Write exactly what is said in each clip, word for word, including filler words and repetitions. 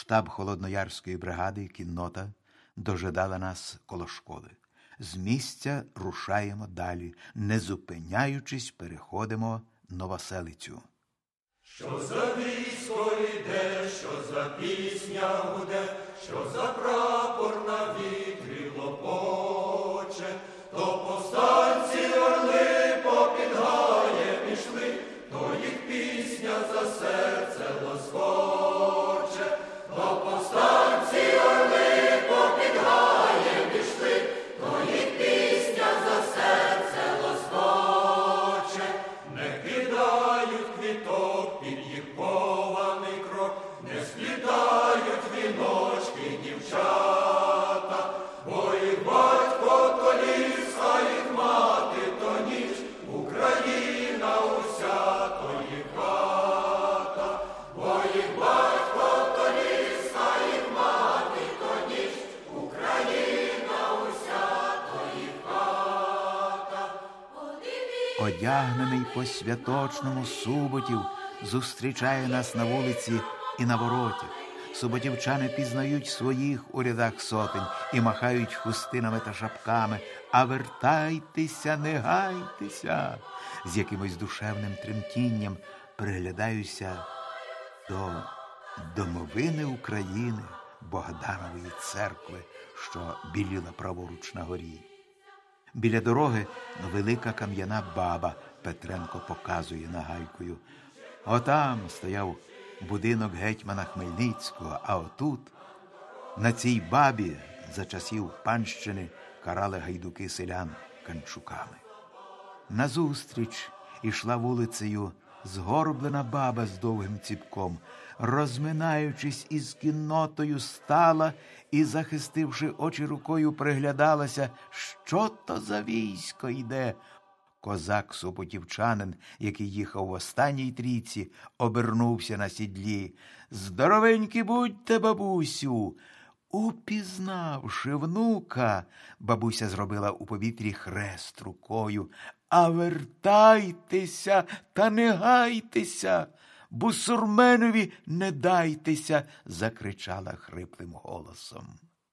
Штаб Холодноярської бригади, кіннота, дожидала нас коло школи. З місця рушаємо далі, не зупиняючись, переходимо Новоселицю. Що за військо йде, що за пісня гуде, що за прапор на вітрі лопоче, то повстанці орли попід гаєм ішли, то їх пісня за серце лоскоче, то повстанці орли попід гаєм ішли, то їх пісня за серце лоскоче, не кидають квіток під їх кований крок, не сплітають віночки дівчата, бо їх батько то ліс, а їх мати то ніч, Україна уся то їх хата, бо їх батько то ліс, а їх мати то ніч, Україна уся то їх хата. Одягнений по святочному Суботів зустрічає нас на вулиці і на вороті. Суботівчани пізнають своїх у рядах сотень і махають хустинами та шапками. А вертайтеся, не гайтеся! З якимось душевним тремтінням приглядаюся до домовини України, Богданової церкви, що біліла праворуч на горі. Біля дороги велика кам'яна баба, Петренко показує нагайкою. Отам стояв будинок гетьмана Хмельницького, а отут, на цій бабі, за часів панщини, карали гайдуки селян канчуками. Назустріч ішла вулицею згорблена баба з довгим ціпком, розминаючись із кіннотою, стала і, захистивши очі рукою, приглядалася, що то за військо йде. Козак-суботівчанин, який їхав в останній трійці, обернувся на сідлі. «Здоровенькі будьте, бабусю!» Упізнавши внука, бабуся зробила у повітрі хрест рукою. «А вертайтеся та не гайтеся, бусурменові не дайтеся!» закричала хриплим голосом.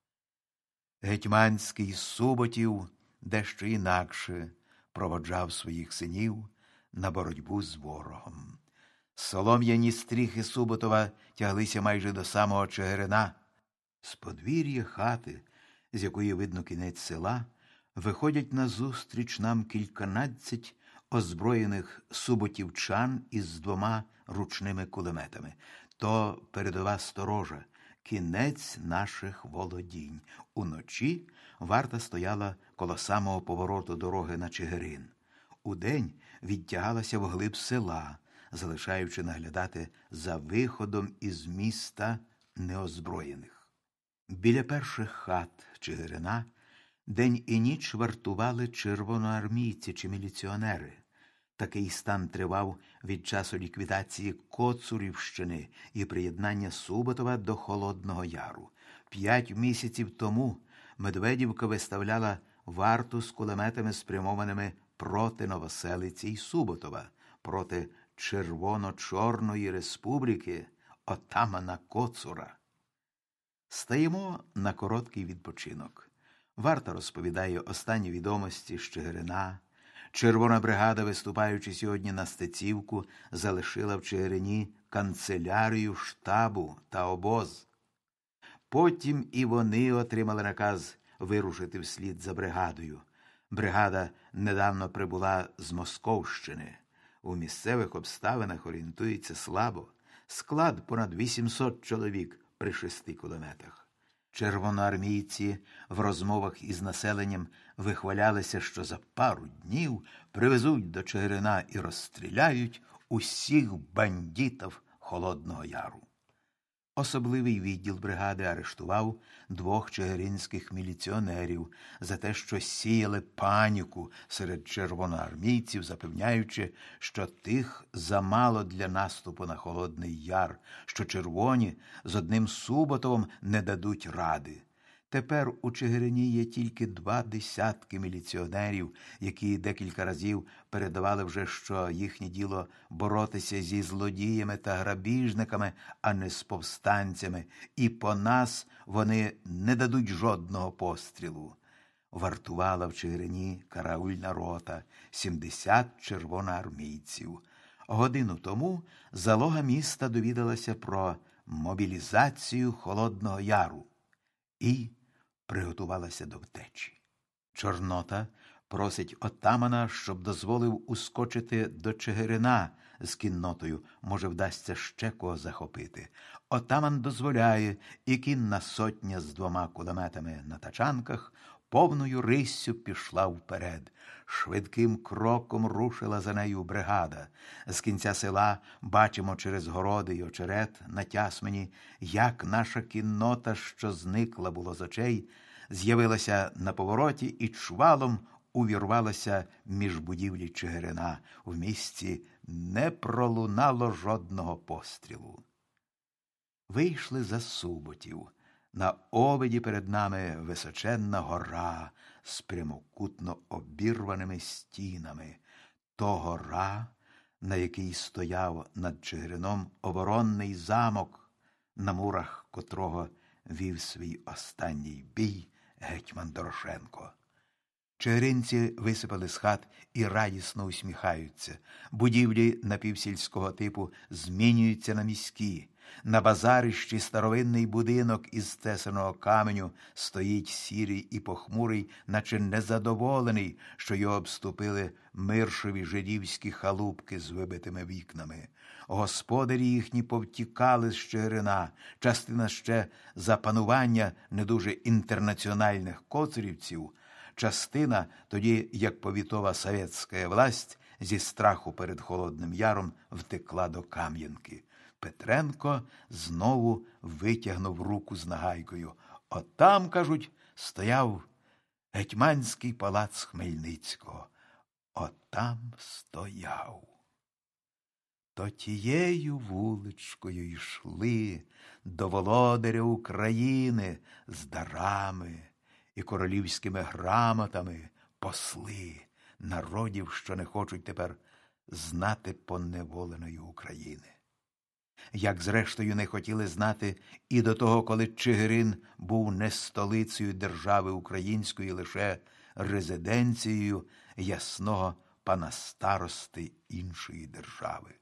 Гетьманський Суботів дещо інакше проводжав своїх синів на боротьбу з ворогом. Солом'яні стріхи Суботова тяглися майже до самого Чигирина. З подвір'я хати, з якої видно кінець села, виходять назустріч нам кільканадцять озброєних суботівчан із двома ручними кулеметами. То передова сторожа, кінець наших володінь. Уночі варта стояла коло самого повороту дороги на Чигирин. Удень відтягалася вглиб села, залишаючи наглядати за виходом із міста неозброєних. Біля перших хат Чигирина день і ніч вартували червоноармійці чи міліціонери. Такий стан тривав від часу ліквідації Коцурівщини і приєднання Суботова до Холодного Яру. П'ять місяців тому Медведівка виставляла варту з кулеметами, спрямованими проти Новоселиці й Суботова, проти Червоно-Чорної республіки отамана Коцура. Стаємо на короткий відпочинок. Варта розповідає останні відомості з Чигирина. Червона бригада, виступаючи сьогодні на Стецівку, залишила в Чигирині канцелярію штабу та обоз. Потім і вони отримали наказ вирушити вслід за бригадою. Бригада недавно прибула з Московщини. У місцевих обставинах орієнтується слабо. Склад понад вісімсот чоловік при шести кулеметах. Червоноармійці в розмовах із населенням вихвалялися, що за пару днів привезуть до Чигирина і розстріляють усіх бандитів Холодного Яру. Особливий відділ бригади арештував двох чигиринських міліціонерів за те, що сіяли паніку серед червоноармійців, запевняючи, що тих замало для наступу на Холодний Яр, що червоні з одним Суботовим не дадуть ради. Тепер у Чигирині є тільки два десятки міліціонерів, які декілька разів передавали вже, що їхнє діло боротися зі злодіями та грабіжниками, а не з повстанцями, і по нас вони не дадуть жодного пострілу. Вартувала в Чигирині караульна рота, сімдесят червоноармійців. Годину тому залога міста довідалася про мобілізацію Холодного Яру і приготувалася до втечі. Чорнота просить отамана, щоб дозволив ускочити до Чигирина з кіннотою, може, вдасться ще кого захопити. Отаман дозволяє, і кінна сотня з двома кулеметами на тачанках повною риссю пішла вперед. Швидким кроком рушила за нею бригада. З кінця села бачимо через городи й очерет на Тясмині, як наша кіннота, що зникла було з очей, з'явилася на повороті і чвалом увірвалася між будівлі Чигирина. В місті не пролунало жодного пострілу. Вийшли за Суботів. На обиді перед нами височенна гора з прямокутно обірваними стінами. То гора, на якій стояв над Чигирином оборонний замок, на мурах котрого вів свій останній бій гетьман Дорошенко. Чигиринці висипали з хат і радісно усміхаються. Будівлі напівсільського типу змінюються на міські. На базарищі старовинний будинок із тесаного каменю стоїть сірий і похмурий, наче незадоволений, що його обступили миршові жидівські халупки з вибитими вікнами. Господарі їхні повтікали з Чигирина, частина ще за панування не дуже інтернаціональних коцурівців, частина тоді, як повітова совєтська власть зі страху перед Холодним Яром втекла до Кам'янки. Петренко знову витягнув руку з нагайкою. Отам, кажуть, стояв гетьманський палац Хмельницького. Отам стояв. То тією вуличкою йшли до володаря України з дарами і королівськими грамотами посли народів, що не хочуть тепер знати поневоленої України. Як, зрештою, не хотіли знати і до того, коли Чигирин був не столицею держави української, лише резиденцією ясного пана старости іншої держави.